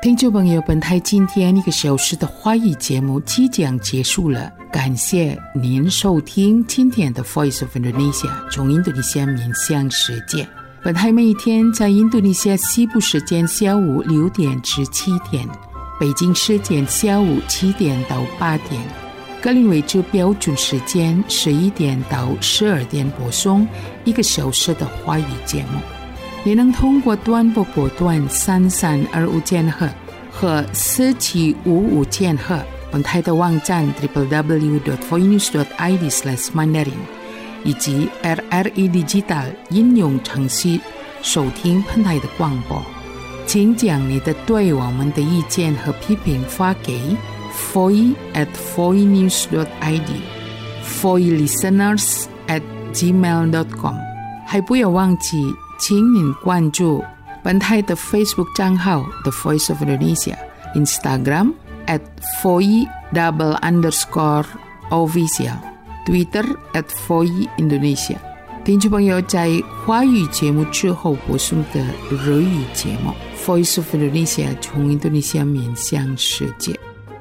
听众朋友，本台今天1个小时的华语节目即将结束了，感谢您收听今天的 Voice of Indonesia 从印度尼西亚面向世界。本台每一天在印度尼西亚西部时间下午6点至7点，北京时间下午7点到8点，格林威治标准时间11点到12点播送1个小时的华语节目。你能通过短波波段3325千赫和4755千赫，本台的网站 www.voinews.id/mandarin 以及 RRI Digital 应用程序收听本台的广播。请将你的对我们的意见和批评发给 foi@voinews.id foilisteners@gmail.com。 还不要忘记请您关注本台的 Facebook 账号 The Voice of Indonesia， Instagram @foi_official， Twitter @foiindonesia。 听众朋友，在华语节目之后播送的日语节目 Voice of Indonesia 从印度尼西亚面向世界。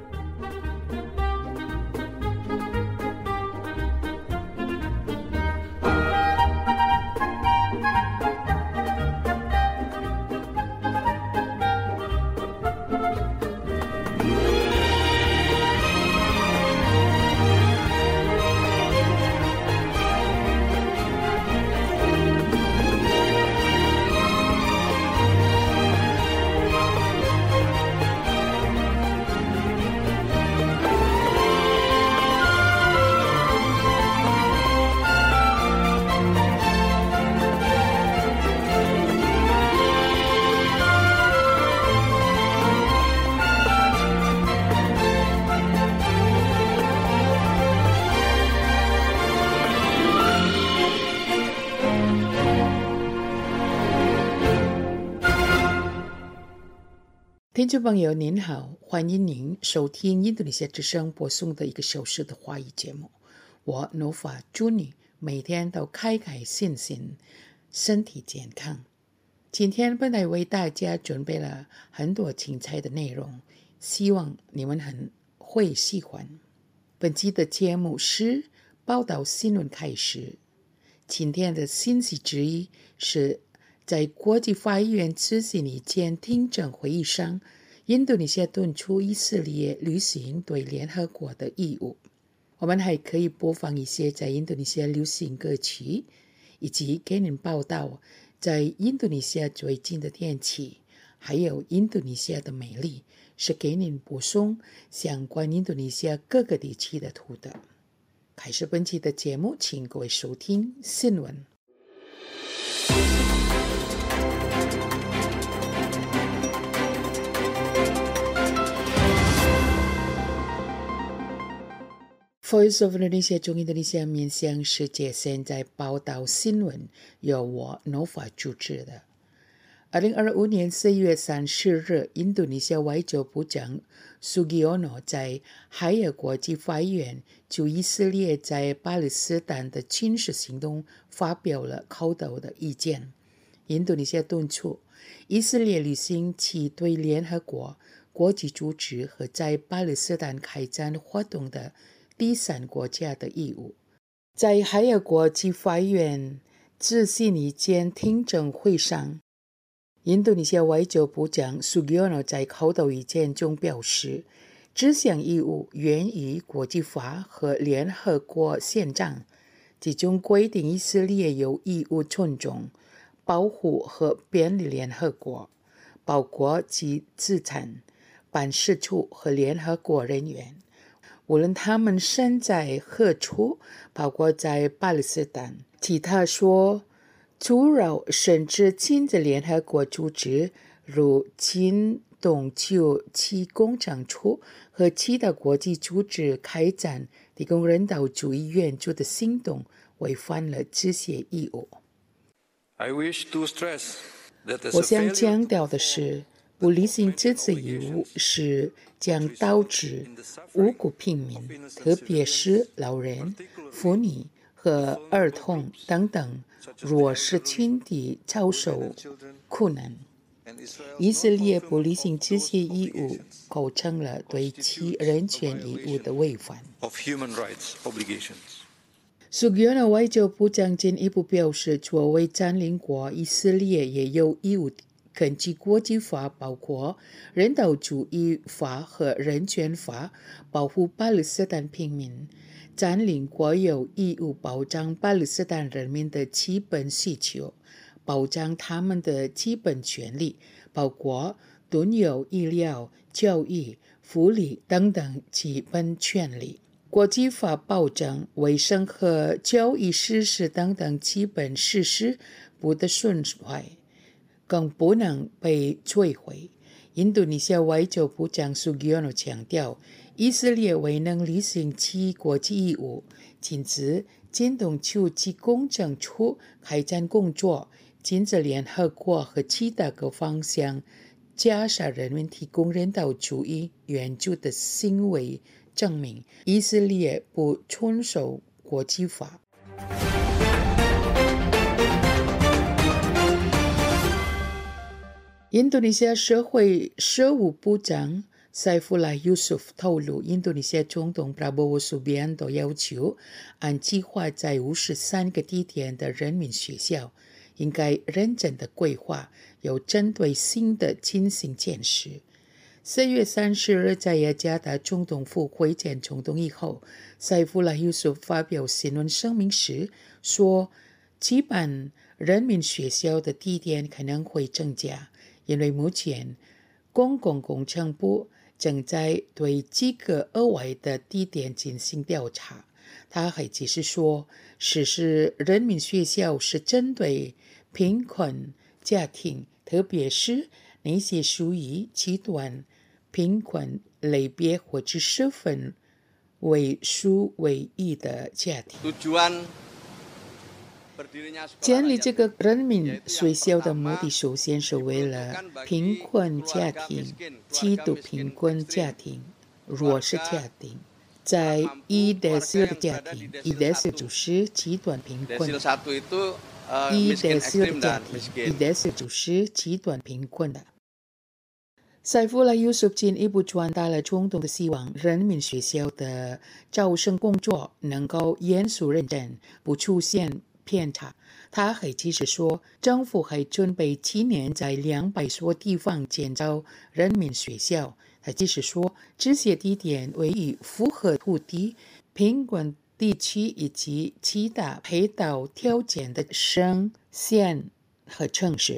听众朋友您好，欢迎您收听印度尼西亚之声播送的1个小时的华语节目。我 Nova 祝你每天都开开心心，身体健康。今天本来为大家准备了很多精彩的内容，希望你们很会喜欢。本期的节目是报道新闻开始。今天的信息之一是在国际法院执行一件听证会议上，印度尼西亚敦促以色列履行对联合国的义务。我们还可以播放一些在印度尼西亚流行歌曲，以及给您报道在印度尼西亚最近的天气，还有印度尼西亚的美丽，是给您播送相关印度尼西亚各个地区的图的。开始本期的节目，请各位收听新闻。Voice of Indonesia 从印度尼西亚面向世界，现在报道新闻，由我 Nova 主持的。2025年4月30日，印度尼西亚外交部长 Sugiono 在海牙国际法院就以色列在巴勒斯坦的军事行动发表了口头的意见。印度尼西亚敦促以色列履行其对联合国、国际组织和在巴勒斯坦开展活动的第三国家的义务。在海牙国际法院执行一件听证会上，印度尼西亚外交部长 Sugiono 在口头意见中表示，这项义务源于国际法和联合国宪章，其中规定以色列有义务尊重、保护和便利联合国，包括其资产、办事处和联合国人员，无论他们身在何处，包括在巴勒斯坦。其他说，阻扰甚至禁止联合国组织如金东97工厂处和其他国际组织开展提供人道主义援助的行动，违反了这些义务。我想强调的是，不履行这次义务是将导致无辜平民，特别是老人、妇女和儿童等等弱势群体遭受苦难。 以色列不履行这些义务，构成了对其人权义务的违反。苏吉安的外交部长进一步表示，作为占领国，以色列也有义务根据国际法，包括人道主义法和人权法，保护巴勒斯坦平民。占领国有义务保障巴勒斯坦人民的基本需求，保障他们的基本权利，包括拥有医疗、教育、福利等等基本权利。国际法保障卫生和教育设施等等基本设施不得损坏，更不能被摧毁。印度尼西亚外交部长苏吉安强调，以色列未能履行其国际义务，禁止监督处及公证处开展工作，禁止联合国和其他各方向加沙人民提供人道主义援助的行为，证明以色列不遵守国际法。印度尼西亚社会事务部长塞夫拉·尤苏夫透露，印度尼西亚总统Prabowo Subianto要求按计划在53个地点的人民学校应该认真的规划，有针对性的进行建设。4月30日在雅加达总统府会见总统以后，塞夫拉·尤苏夫发表新闻声明时说，基本人民学校的地点可能会增加，因为目前公共工程部正在对几个额外的地点进行调查。他还解释说，实施人民学校是针对贫困家庭，特别是那些属于极端贫困类别或者十分为数为亿的家庭。建立这个人民学校的目的，首先是为了贫困家庭、极度贫困家庭、弱势家庭。在一desir的家庭，一desir就是极端贫困。一desir的家庭，一desir就是极端贫困的。塞夫拉·尤苏夫进一步传达了总统的希望，人民学校的招生工作能够严肃认真，不出现偏差。他还解释说，政府还准备今年在200所地方建造人民学校。他解释说，这些地点位于符合土地、贫困地区以及其他配套条件的省、县和城市。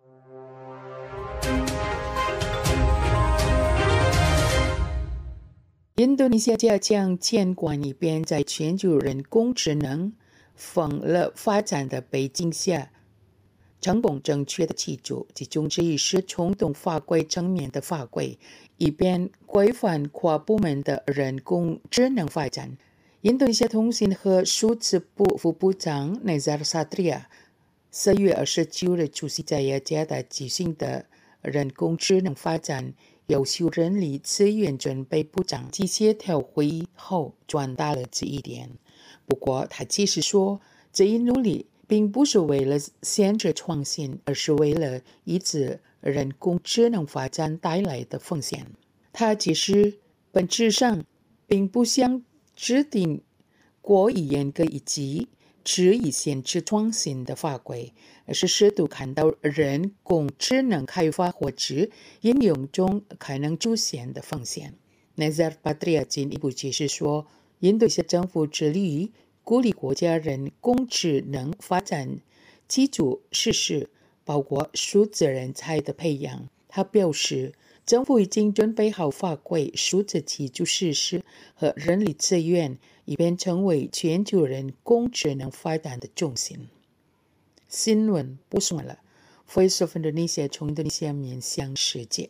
印度尼西亚加强监管，以便在全球人工智能疯了发展的背景下，成功正确的记住，其中之一是冲动法规正面的法规，以便规范跨部门的人工智能发展。印度尼西亚通信和数字部副部长Nazar Satria 4月29日出席在雅加达举行的人工智能发展优秀人力资源准备部长及协调会议后传达了这一点。不过他解释说，这一努力并不是为了限制创新，而是为了抑制人工智能发展带来的风险。他解释，本质上并不想制定过于严格以及执意限制创新的法规，而是试图看到人工智能开发或者应用中可能出现的风险。Nazar Patria 进一步解释说，印度尼西亚政府致力于鼓励国家人工智能发展基础设施，包括数字人才的培养。他表示，政府已经准备好法规、数字基础设施和人力资源，以便成为全球人工智能发展的中心。新闻播送完了 ，Voice of Indonesia 从印度尼西亚面向世界。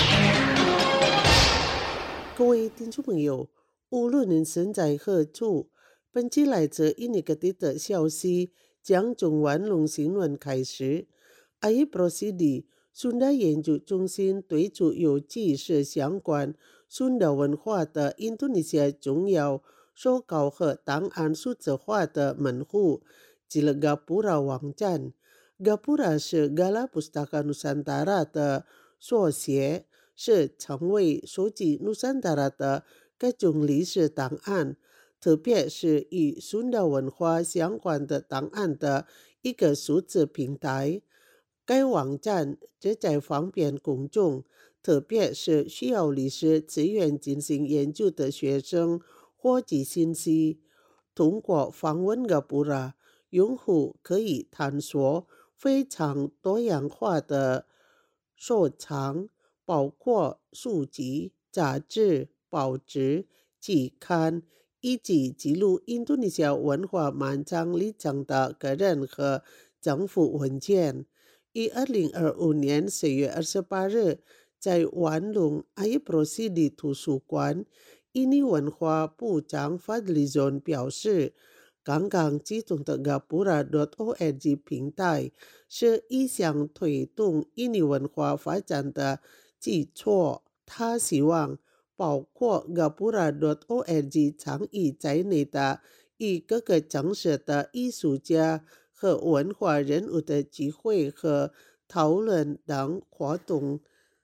各位听众朋友，无论您身在何处，本期来自印尼各地的消息将从网络新闻开始。IPROSIDI Sunda研究中心推出与记事相关Sunda文化的印度尼西亚重要手稿和档案数字化的门户 Cilegapura 网站。 Gapura 是 Gala Pustaka Nusantara 的缩写，是成为收集 Nusantara 的各种历史档案，特别是与孙的文化相关的档案的一个数字平台。该网站旨在方便公众，特别是需要历史资源进行研究的学生获取信息。通过访问 Gapura， 用户可以探索非常多样化的收藏，包括书籍、杂志、报纸、期刊，以及记录印度尼西亚文化漫长历程的个人和政府文件。于2025年4月28日，在万隆阿伊布罗西里图书馆，印尼文化部长 Fadlizon 表示，刚刚启动的 Gapura.org 平台是一项推动印尼文化发展的基础。他希望包括 Gapura.org 倡议在内的与各个城市的艺术家和文化人物的聚会和讨论等活动，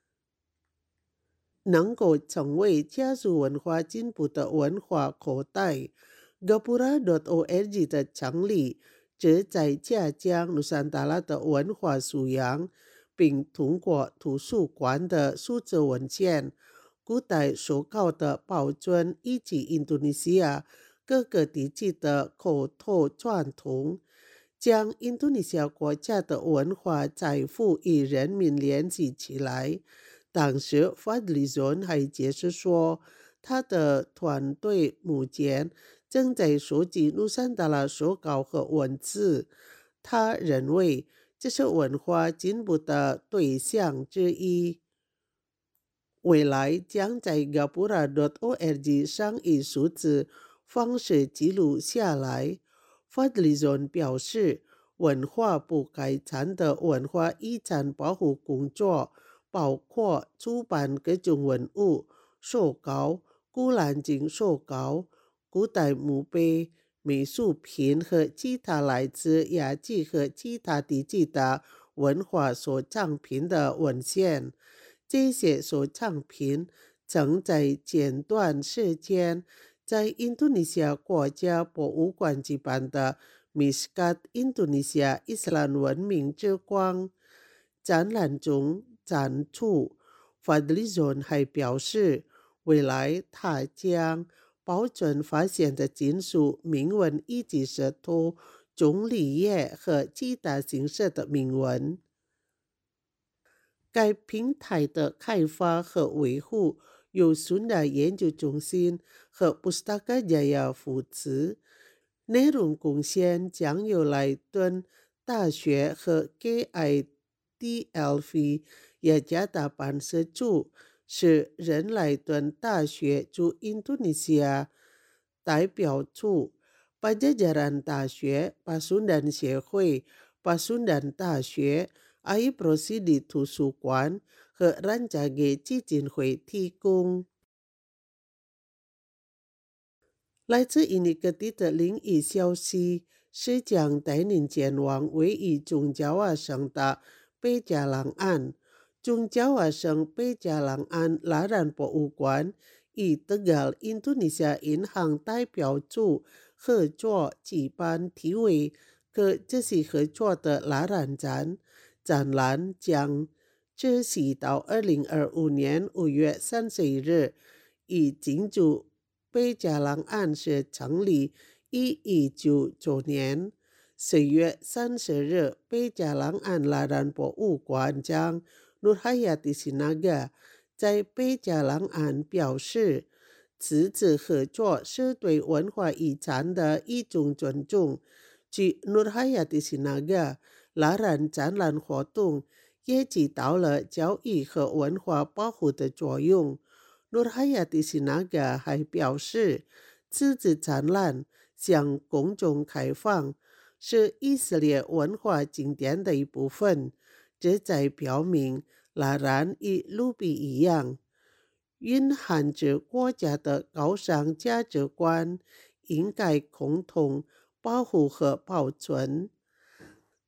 能够成为加速文化进步的文化口袋。Gapura.org 的成立旨在加强Nusantara 的文化素养，并通过图书馆的数字文件、古代手稿的保存以及印度尼西亚各个地区的口头传统，将印度尼西亚国家的文化财富与人民联系起来。当时 Fadlizon 还解释说，他的团队目前正在收集Nusantara手稿和文字。他认为这是文化进步的对象之一，未来将在 Gapura.org 上以数字方式记录下来。Fadlizon 表示，文化部开展的文化遗产保护工作包括出版各种文物、手稿、古兰经手稿、古代墓碑、美术品和其他来自亚洲和其他地区的文化收藏品的文献。这些收藏品曾在前段时间在印度尼西亚国家博物馆举办的 Miskat 印度尼西亚伊斯兰文明之光展览中展出。Fadlizon 还表示，未来他将保存发现的金属铭文以及石头、钟离叶和其他形式的铭文。该平台的开发和维护由孙达研究中心和 Pustaka Jaya 扶持，内容贡献将由莱顿大学和 KIDLV 雅加达办事处，是人莱顿大学驻印度尼西亚代表处、Pajajaran 大学、巴孙丹协会、巴孙丹大学、阿伊布罗西里图书馆和兰加给基金会提供。来自印尼各地的灵异消息是将带您前往位于中焦瓦省的贝加朗岸。中焦瓦省贝加朗岸拉然博物馆与德高印度尼西亚银行代表处合作举办题为可这是合作的拉然展，展览将持续到2025年5月31日，以庆祝贝加朗岸是成立于19周年。4月30日，贝加朗岸拉然博物馆将Nur Hayati Sinaga 在贝加朗岸表示，此次合作是对文化遗产的一种尊重。据 Nur Hayati Sinaga， 拉然展览活动也起到了教育和文化保护的作用。Nur Hayati Sinaga 还表示，此次展览向公众开放，是以色列文化经典的一部分。这在表明拉然与卢比一样，蕴含着国家的高尚价值观，应该共同保护和保存。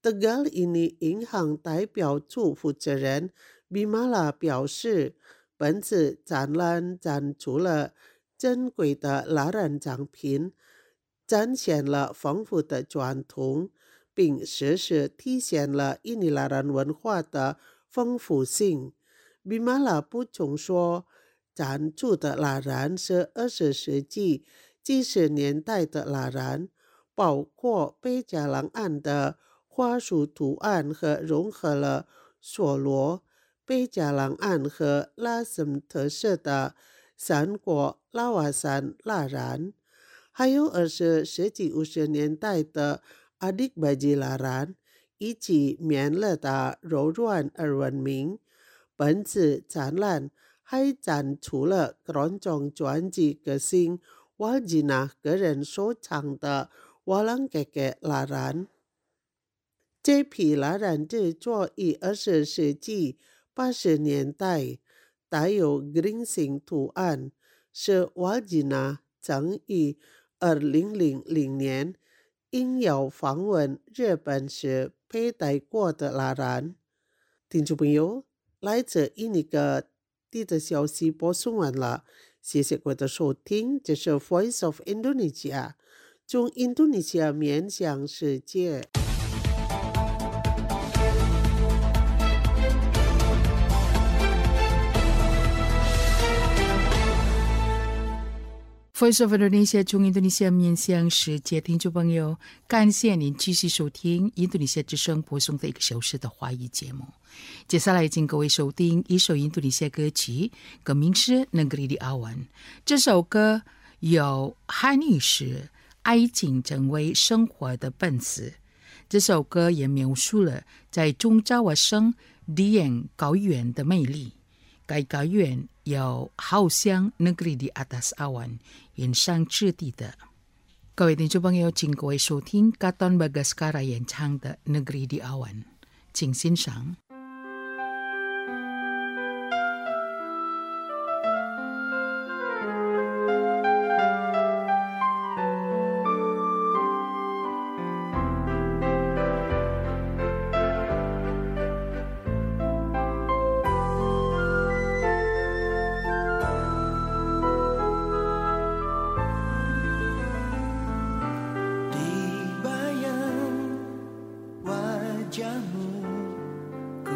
Tegal ini 银行代表处负责人 Bimala 表示，本次展览展出了珍贵的蜡染奖品，展现了丰富的传统，并实时体现了印尼蜡染文化的丰富性。Bimala 补充说，展出的蜡染是20世纪70年代的蜡染，包括贝加朗岸的花束图案和融合了索罗、贝加朗岸和拉森特色的三国拉瓦山蜡染，还有20世纪50年代的阿迪巴吉蜡染，以及棉勒的柔软而闻名。本次展览还展出了各种传奇歌星瓦吉娜个人收藏的瓦朗格格蜡染。这批蜡染制作于20世纪80年代，带有 green 型图案，是瓦吉娜曾于2000年应邀访问日本时佩戴过的蜡染。听众朋友，来自印尼各地的消息播送完了，谢谢各位的收听，这是 Voice of Indonesia， 从印度尼西亚面向世界。 Voice of Indonesia 从印度尼西亚面向世界，听众朋友，感谢您继续收听印度尼西亚之声播送的1个小时的华语节目。接下来请各位收听一首印度尼西亚歌曲，歌名是《Negeri di Awan》。这首歌有汉语是爱情成为生活的本质。这首歌也描述了在中爪哇省迪延高原的魅力。该高原有好像 Negeri di Atas Awan 云上之地的。各位听众朋友，请各位收听 Katon Bagaskara 演唱的 Negeri di Awan， 请欣赏。 Wajahmu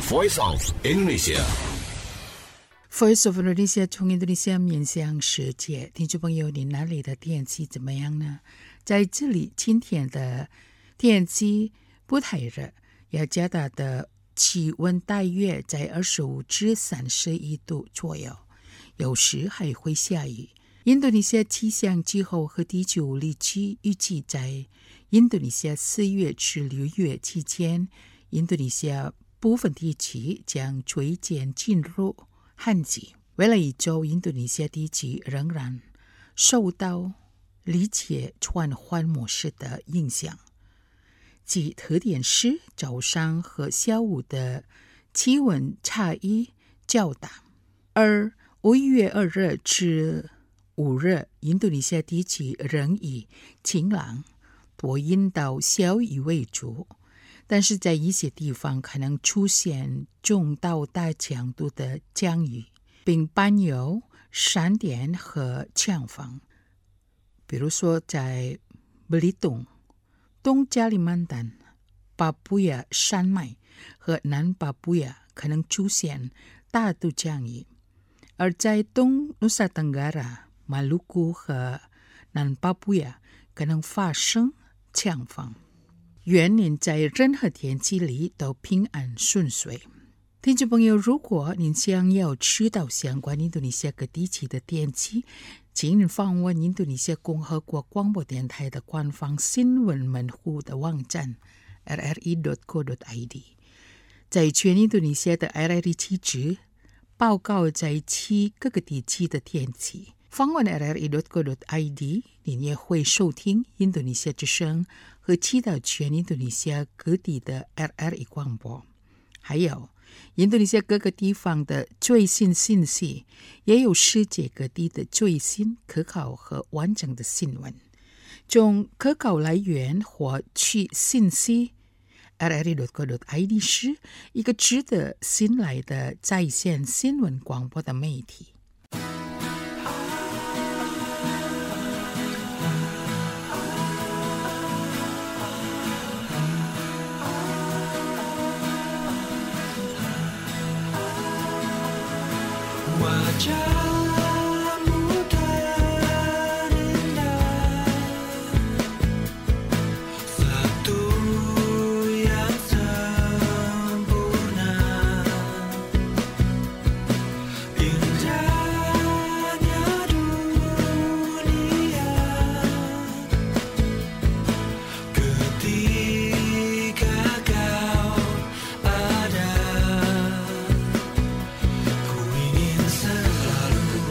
Voice of Indonesia。 Voice of Indonesia 从印度尼西亚面向世界，听众朋友，你那里的天气怎么样呢？在这里，今天的天气不太热，雅加达的气温大约在25至31度左右，有时还会下雨。印度尼西亚气象机构和地球物理局预计在印度尼西亚4月至6月期间，印度尼西亚部分地区将逐渐进入旱季。未来一周，印度尼西亚地区仍然受到季节转换模式的影响，其特点是早上和下午的气温差异较大。而5月2日至5日，印度尼西亚地区仍以晴朗、多云到小雨为主，但是在一些地方可能出现中到大强度的降雨，并伴有闪电和强风。比如说在Belitung、东加里曼丹、巴布亚山脉和南巴布亚可能出现大度降雨，而在东努萨登加拉、马鲁库和南巴布亚可能发生强风。愿您在任何天气里都平安顺遂。听众朋友，如果您想要知道相关印度尼西亚各地区的天气，请您访问印度尼西亚共和国广播电台的官方新闻门户的网站 rri.co.id。 在全印度尼西亚的 RRI 记者报告在其各个地区的天气。访问 rri.co.id， 您也会收听印度尼西亚之声和其他全印度尼西亚各地的 RRI 广播，还有印度尼西亚各个地方的最新信息，也有世界各地的最新可靠和完整的新闻。从可靠来源获取信息， rri.co.id 是一个值得信赖的在线新闻广播的媒体。 Wajahmu terindah, satu yang sempurna, indahnya dunia ketika kau ada. Ku ingin selalu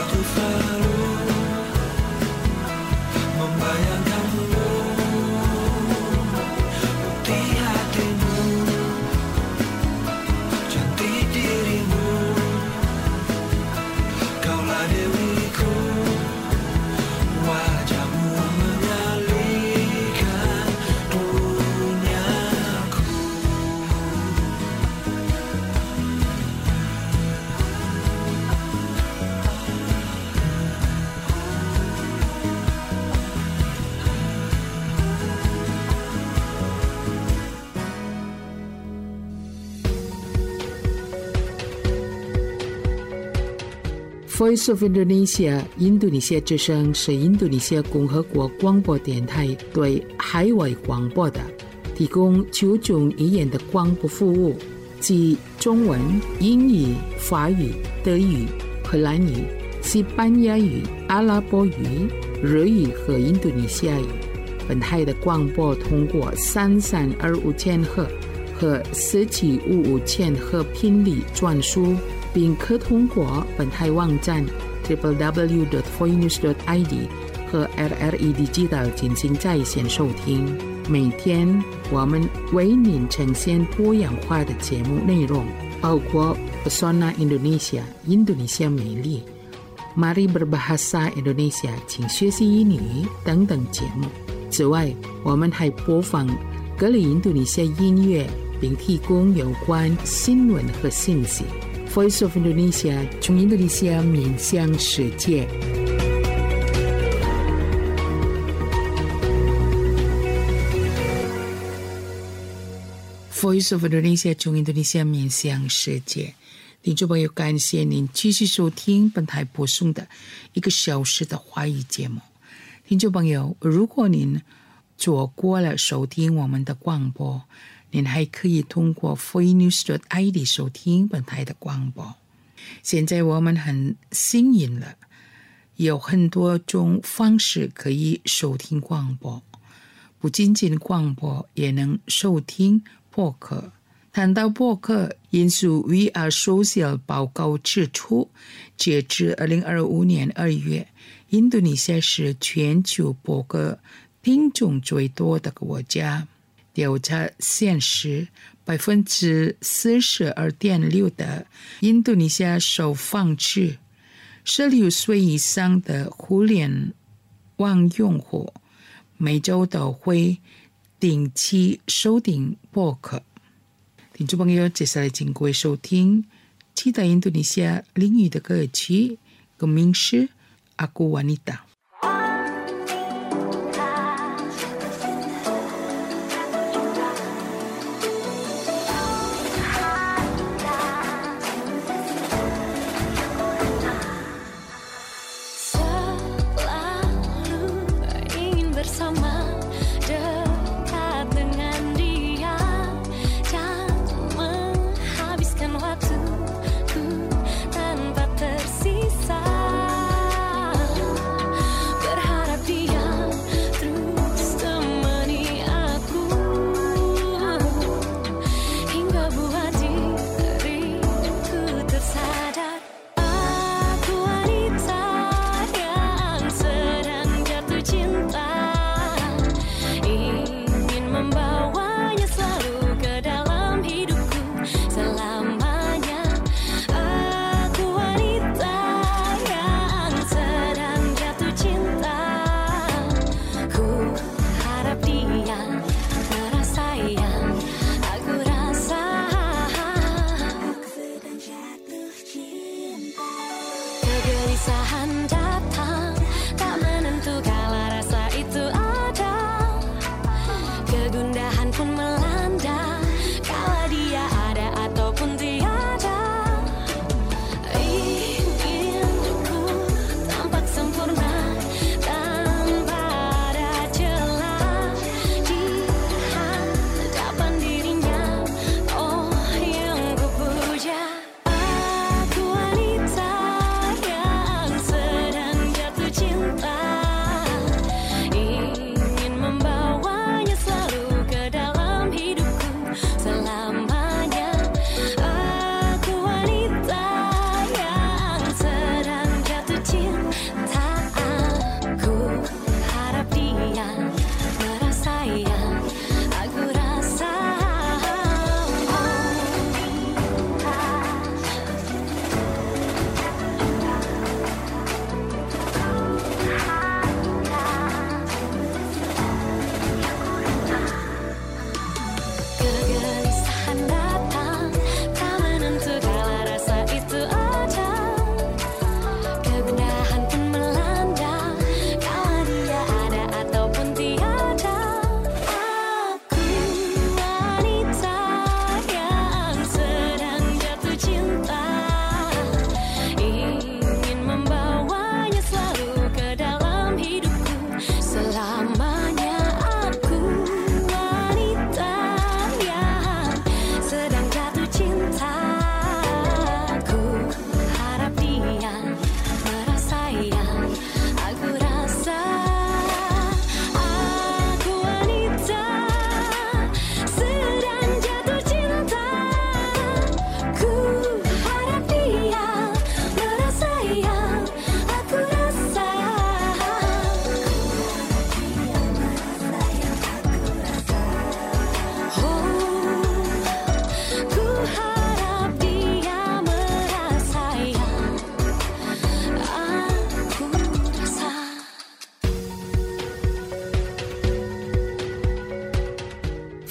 Aku selalu membayangkanmu di hatimu, cantik dirimu, kaulah dewiku, wajahmu mengalihkan duniaku. Voice of Indonesia 印度尼西亚之声是印度尼西亚共和国广播电台对海外广播的，提供9种语言的广播服务，即中文、英语、法语、德语、荷兰语、西班牙语、阿拉伯语、日语和印度尼西亚语。本台的广播通过3325千赫和1755千赫频率转输，并可通过本台网站 www.voinews.id 和 RRI Digital 进行在线收听。每天我们为您呈现多样化的节目内容，包括 Pesona Indonesia 印度尼西亚美丽、Mari Berbahasa Indonesia 请学习英语等等节目。此外，我们还播放各类印度尼西亚音乐，并提供有关新闻和信息。Voice of Indonesia 从印度尼西亚面向世界。Voice of Indonesia 从印度尼西亚面向世界。听众朋友，感谢您继续收听本台播送的1个小时的华语节目。听众朋友，如果您错过了收听我们的广播，您还可以通过 voinews.id 收听本台的广播。现在我们很幸运了，有很多种方式可以收听广播，不仅仅广播，也能收听播客。谈到播客，因素 VR Social 报告指出，截至2025年2月，印度尼西亚是全球播客听众最多的国家。调查显示 42.6% 的印度尼西亚受访者16岁以上的互联网用户每周都会定期收听播客。听众朋友，接下来请各位收听其他印度尼西亚领域的歌曲，歌名是 Aku Wanita。 Tanpa tersisa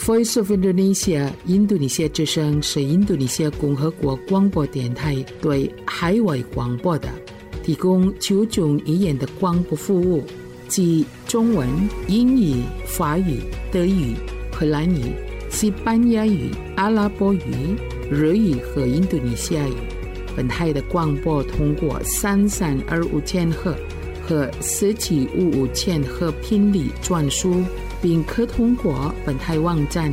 Voice of Indonesia 印度尼西亚之声是印度尼西亚共和国广播电台对海外广播的，提供9种语言的广播服务，即中文、英语、法语、德语、荷兰语、西班牙语、阿拉伯语、日语和印度尼西亚语。本台的广播通过3325千赫和1755千赫频率转输，并可通过本台网站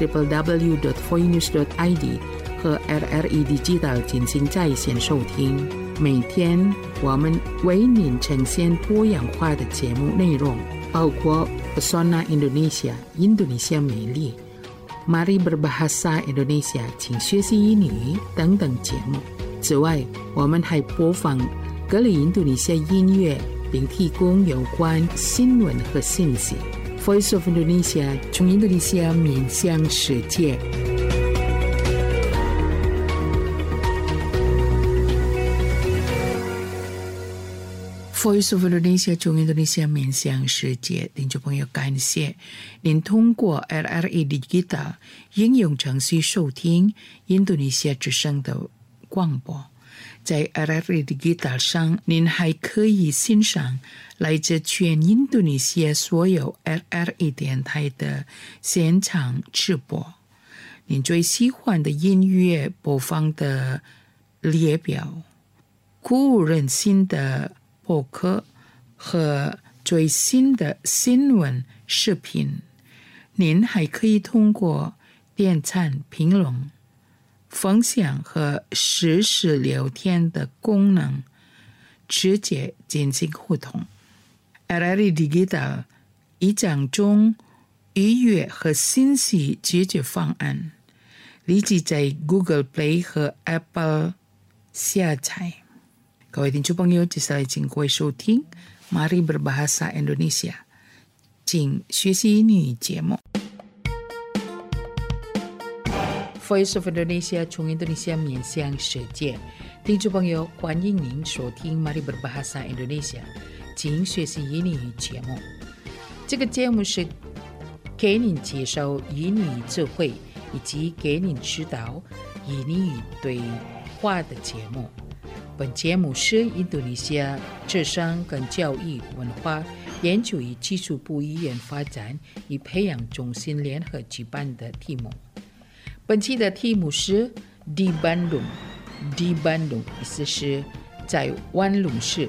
www.foinews.id 和 RRE Digital 进行在线收听。每天我们为您呈现多样化的节目内容，包括 Pesona Indonesia 印度尼西亚美丽、Mari Berbahasa Indonesia 请学习英语等等节目。此外，我们还播放各类印度尼西亚音乐，并提供有关新闻和信息。Voice of Indonesia 从印度尼西亚面向世界。Voice of Indonesia 从印度尼西亚面向世界，听众朋友，感谢您通过 RRE Digital 应用程序收听印度尼西亚之声的广播。在 RRE Digital 上，您还可以欣赏来自全印度尼西亚所有 RRE 电台的现场直播。您最喜欢的音乐播放的列表、鼓舞人心的播客和最新的新闻视频。您还可以通过点赞、评论、分享和实时聊天的功能直接进行互动。RRE Digital 已讲中预约和信息解决方案，立即在 Google Play 和 Apple 下载。各位听众朋友，接下来请各位收听 Mari Berbahasa Indonesia 请学习英语节目。Voice of Indonesia 从印度尼西亚面向世界，听众朋友，欢迎您收听 Mari Berbahasa Indonesia 请学习英语节目。这个节目是给您介绍英语智慧以及给您指导英语对话的节目。本节目是印度尼西亚智商跟教育文化研究与技术部语言发展与培养中心联合举办的题目。本期的题目是 Di Bandung。Di Bandung 意思是在万隆市。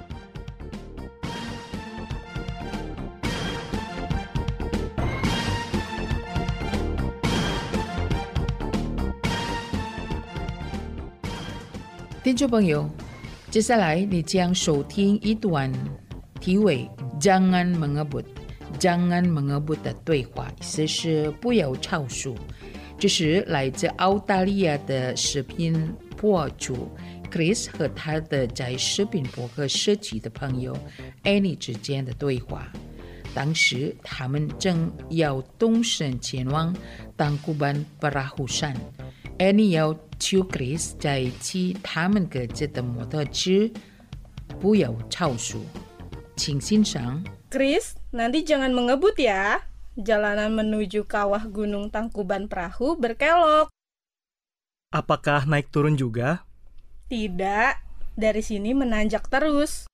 听众朋友，接下来你将收听一段题为 Jangan Mengebut。Jangan Mengebut 的对话，意思是不要超速。这是来自澳大利亚的视频博主 Chris 和他的在视频博客社区的朋友 Annie 之间的对话。当时他们正要动身前往Tangkuban Perahu山。Annie 要求 Chris 在骑他们各自的摩托车，不要超速。请欣赏。 Chris, nanti jangan mengebut ya. Jalanan menuju kawah Gunung Tangkuban Perahu berkelok. Apakah naik turun juga? Tidak, dari sini menanjak terus.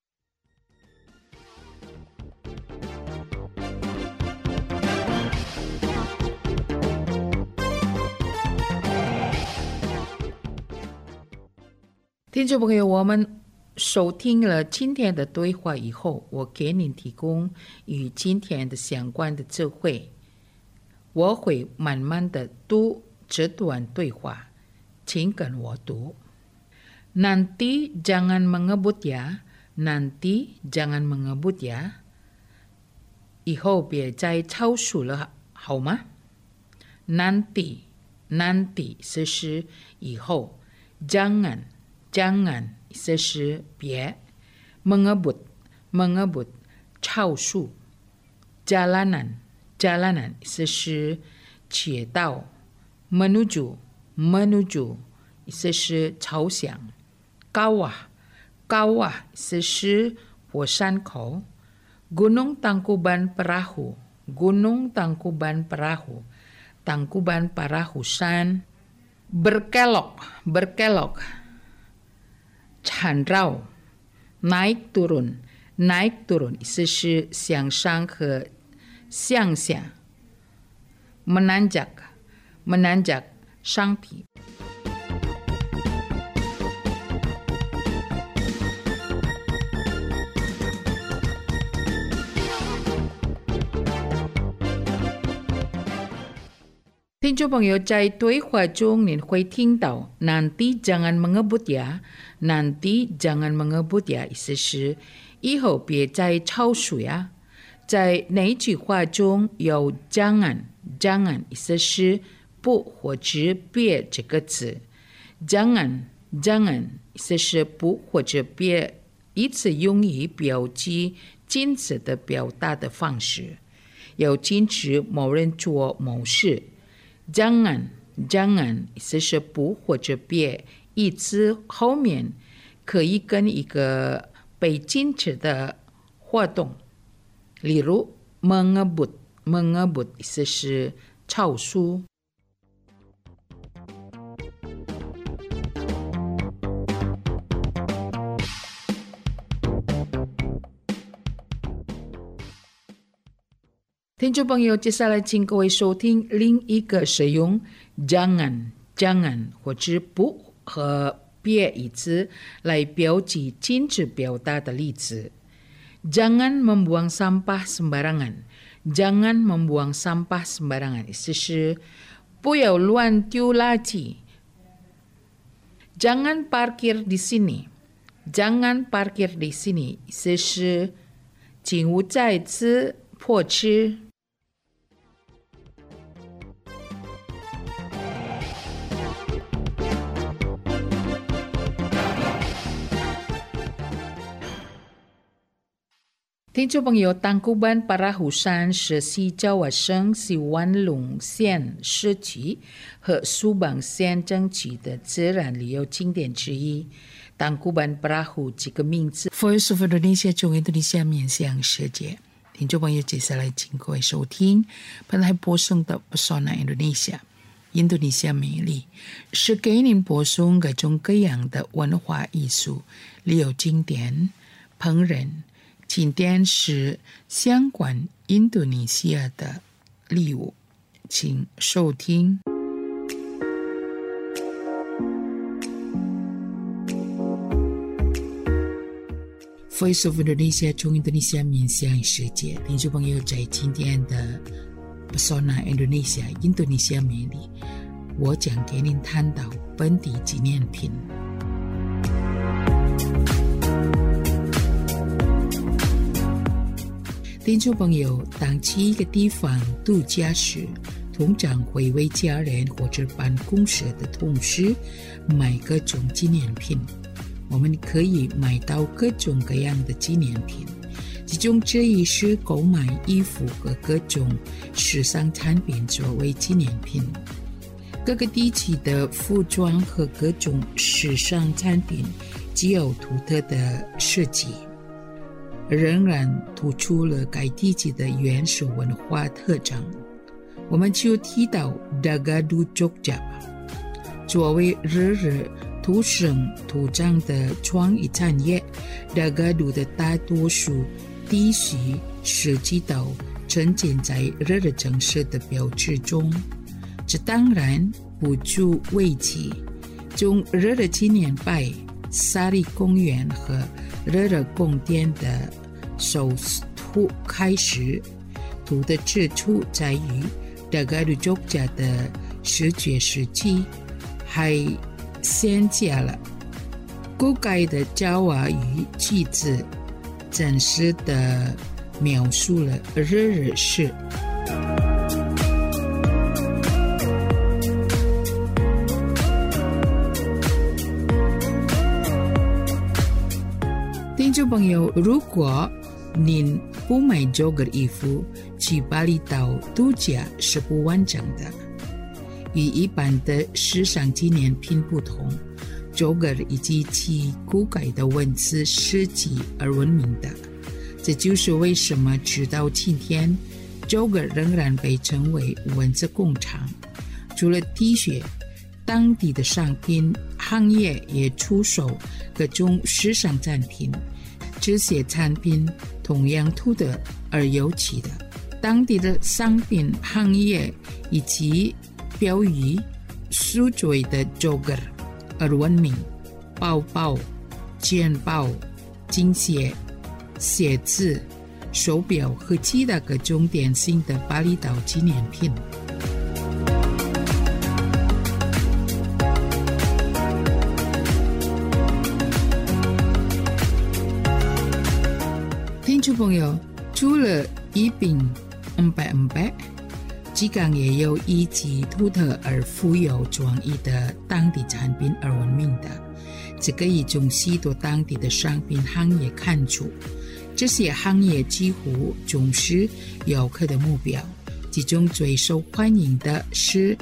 听众朋友，我们收听了今天的对话以后，我给您提供与今天的相关的智慧。我会慢慢的读这段对话，请跟我读。Nanti jangan mengebut ya, nanti jangan mengebut ya。以后别再超速了，好吗？ Nanti 是以后 jangan 是别 mengebut 超速 jalanan 是街道 menuju 是朝向 kawah 是火山口 Gunung Tangkuban Perahu tangkuban Parahusan, berkelok,缠绕 naik turun 意思是向上和向下 menanjak 上提。听众朋友，在对话中你会听到 nanti jangan mengebut ya， nanti jangan mengebut ya 意思是以后别再超速呀。在哪句话中有 jangan 意思是不或者别这个字 jangan 意思是不或者别，以此用于表记禁止的表达的方式，有禁止某人做某事。jangan 意思是不或者别，意思后面可以跟一个被禁止的活动，例如 mengebut 意思是超速。听众朋友，接下来请各位收听另一个使用 jangan 或者不和别一词来标记禁止表达的例子。Jangan membuang sampah sembarangan， jangan membuang sampah sembarangan 意思是不要乱丢垃圾。Jangan parkir di sini， jangan parkir di sini 意思是请勿在此泊车。听众朋友，Tangkuban Parahusan 是西爪哇省西湾龙县市区和苏邦县政区的自然旅游景点之一。Tangkuban Perahu 这个名字 Voice of Indonesia 中印度尼西亚面向世界。听众朋友，接下来请各位收听本台播送的 Pesona Indonesia 印度尼西亚美丽，是给您播送各种各样的文化艺术、旅游景点、烹饪景点是相关印度尼西亚的礼物，请收听。Voice of Indonesia 中印度尼西亚面向世界，听众朋友，在今天的 Pesona Indonesia 印度尼西亚美丽，我将给您谈到本地纪念品。听众朋友，当去一个地方度假时，通常会为家人或者办公室的同事买各种纪念品。我们可以买到各种各样的纪念品，其中之一是购买衣服和各种时尚产品作为纪念品。各个地区的服装和各种时尚产品具有独特的设计，仍然突出了该地区的原始文化特征。我们就提到 Dagadu Jogja 作为日日土生土长的创意产业， Dagadu 的大多数地区涉及到沉浸在日日城市的标志中。这当然不足为奇，从日日纪念碑、萨里公园和日日宫殿的首图开始，图的之处在于Dagadu Jogja的19世纪还添加了古代的爪哇语句子，真实地描述了日日事。听众朋友，如果您不买 jogger 衣服，去巴厘岛度假是不完整的。与一般的时尚纪念品不同， jogger 以及其古代的文字史迹而闻名的。这就是为什么直到今天 Jogger 仍然被称为文字工厂。除了 T 恤，当地的商品行业也出售各种时尚产品，这些产品同样独特而有趣的。当地的商品行业以及标语宿醉的 Jogger 而闻名，包包、钱包、金鞋、鞋子、手表和其他各种典型的巴厘岛纪念品。听众朋友，除了一饼empek-empek，吉港也有以其独特而富有创意的当地产品而闻名的。这可以从许多当地的商品行业看出，这些行业几乎总是游客的目标。其中最受欢迎的是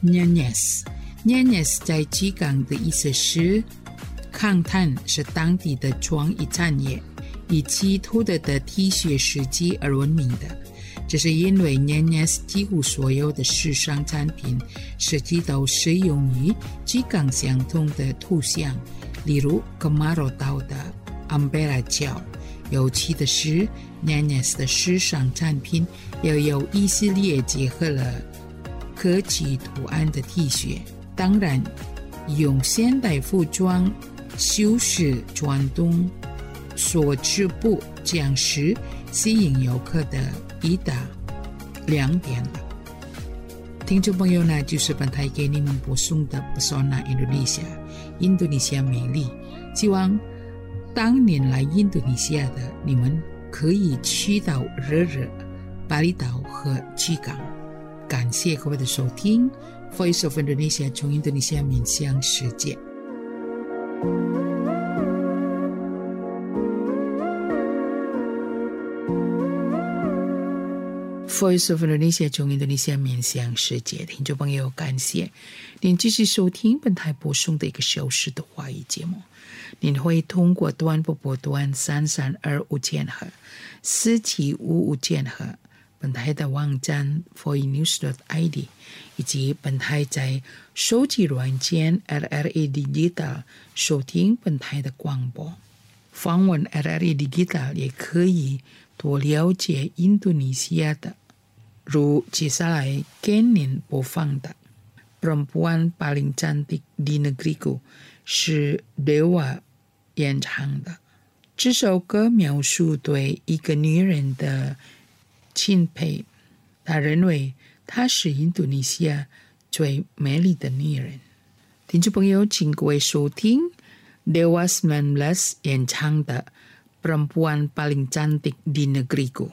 Nyanyas。Nyanyas 在吉港的意思是抗碳，是当地的创意产业，以其独特的 T 恤设计而闻名的。这是因为 Nyanyas 几乎所有的时尚产品设计都适用于吉港相同的图像，例如 Kamaro 岛的 Ampera 角。有趣的是 Nyanyas 的时尚产品也有以色列结合了科技图案的 T 恤，当然用现代服装修饰传统所织布，这样是吸引游客的一大亮点了。听众朋友呢，就是本台给你们播送的 Pesona Indonesia 印度尼西亚美丽。希望当年来印度尼西亚的你们可以去到热热巴厘岛和吉港。感谢各位的收听 Voice of Indonesia 从印度尼西亚面向世界。Voice of Indonesia 从印度尼西亚面向世界，听众朋友，感谢您继续收听本台播送的1个小时的华语节目。您会通过短波段3325千赫、4755千赫，本台的网站 voinews.id 以及本台在手机软件 RRA Digital 收听本台的广播。访问 RRA Digital 也可以多了解印度尼西亚的，如接下来给您播放的 Perempuan Paling Cantik di Negeriku 是 Dewa 演唱的。这首歌描述对一个女人的钦佩，他认为她是印度尼西亚最美丽的女人。听众朋友，请各位收听 Dewa 19演唱的 Perempuan Paling Cantik di Negeriku。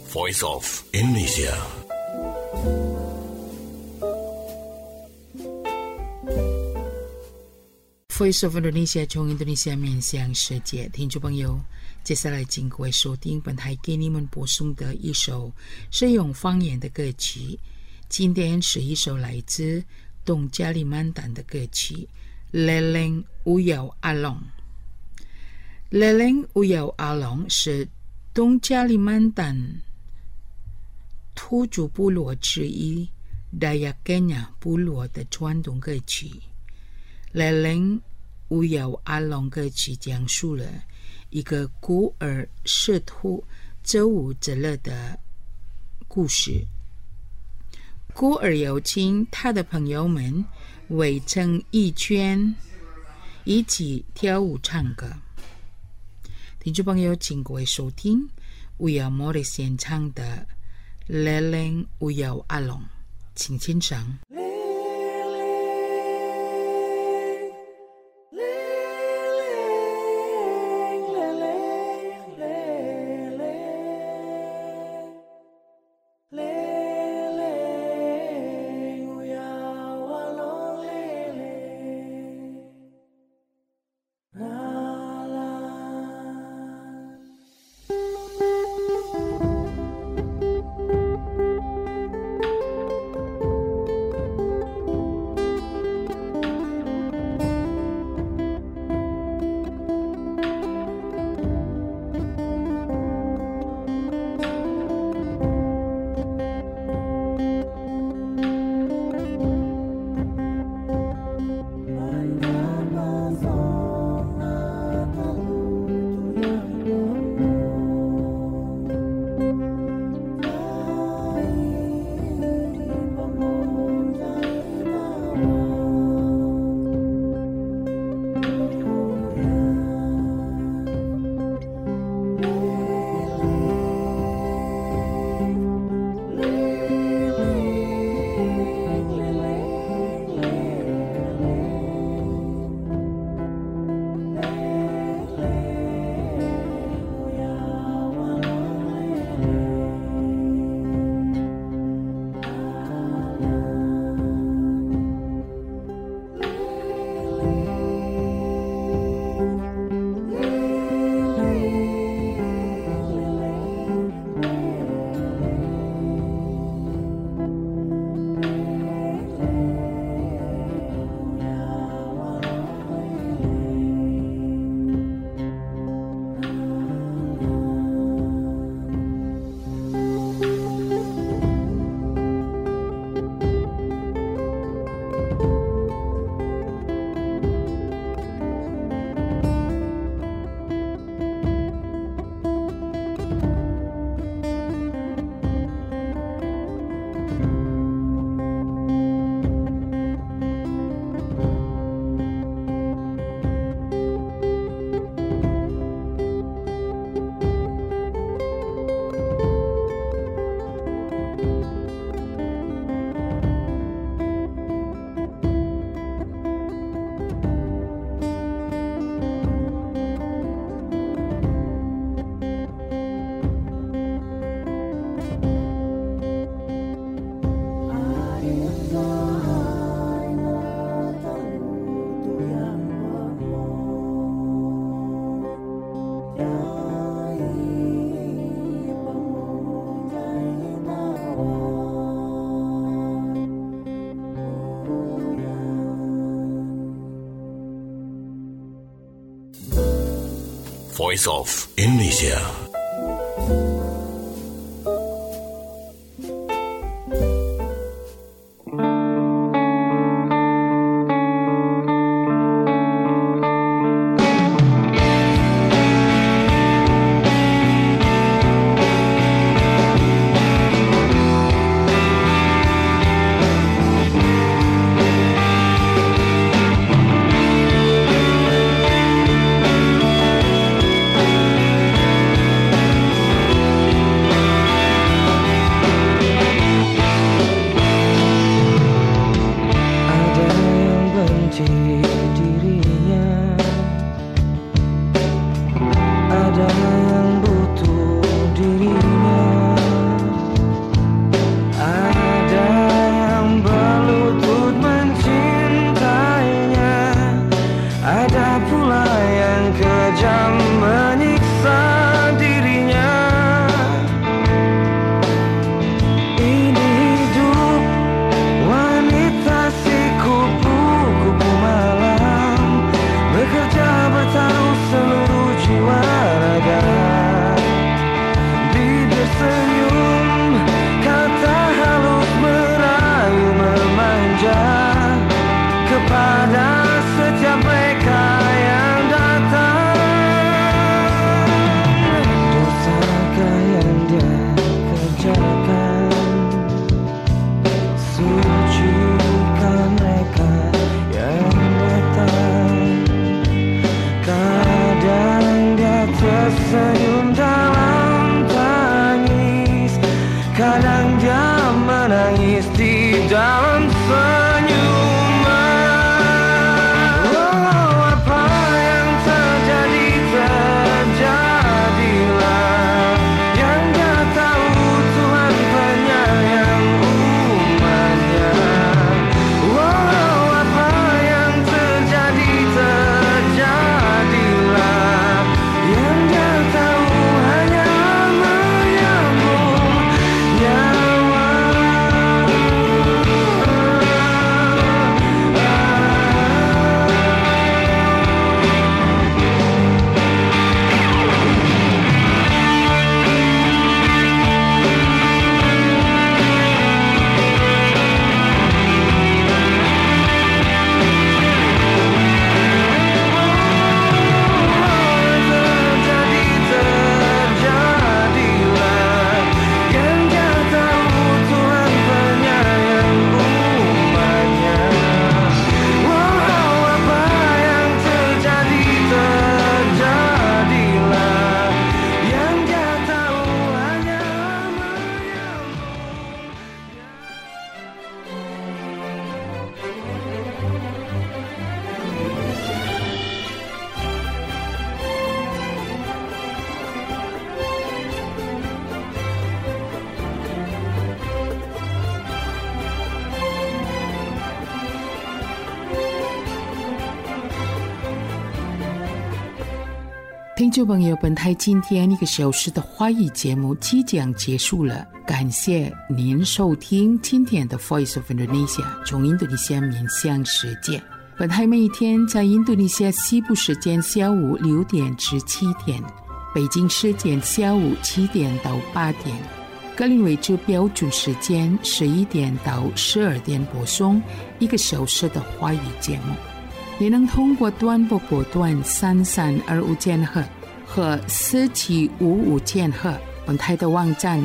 Voice of Indonesia. Voice of Indonesia 从印度尼西亚面向世界，听众朋友，接下来请各位收听本台给你们播送的一首是用方言的歌曲。今天是一首来自东加里曼丹的歌曲《Leleng Uyau Along》。Leleng Uyau Along 是东加里曼丹土著部落之一 Dayak Kenya 部落的传统歌曲。Leleng Uyau Along 歌曲讲述了一个孤儿试图走无责任的故事。孤儿邀请他的朋友们围成一圈，一起跳舞唱歌。听众朋友，请各位收听Uyau Morris 演唱的 Leleng Uyau Along， 请欣赏。 Voice of Indonesia. tersenyum dalam tangis, kadang dia menangis di dalam senyuman. Oh, apa yang terjadi terjadilah, yang dia tahu Tuhan penyayang umatnya. Oh, apa yang terjadi terjadilah, yang dia tahu hanya menyambung nyawa. Terjadi terjadilah, yang dia tahu Tuhan penyayang umatnya. Wow, apa yang terjadi terjadilah, yang dia tahu hanya menyambung. 听众朋友，本台今天1个小时的华语节目即将结束了，感谢您收听今天的 Voice of Indonesia 从印度尼西亚面向世界。本台每一天在印度尼西亚西部时间下午6点至7点，北京时间下午7点到8点，格林威治标准时间11点到12点播送1个小时的华语节目。也能通过短波波段3325千赫和4755千赫，本台的网站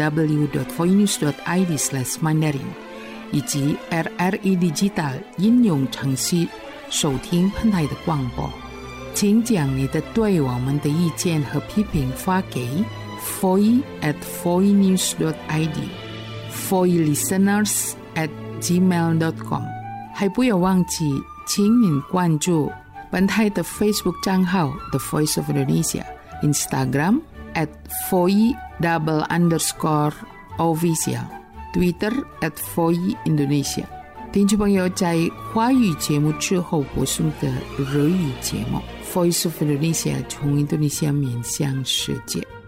www.voinews.id/mandarin 以及 RRI Digital 应用程序收听本台的广播。请将你的对我们的意见和批评发给 foi@voinews.id foilisteners@gmail.com。 还不要忘记请您关注本台的 Facebook 账号 The Voice of Indonesia， Instagram @foi_official， Twitter @foiindonesia。 听众朋友，在华语节目之后播送的日语节目 Voice of Indonesia 从印度尼西亚面向世界。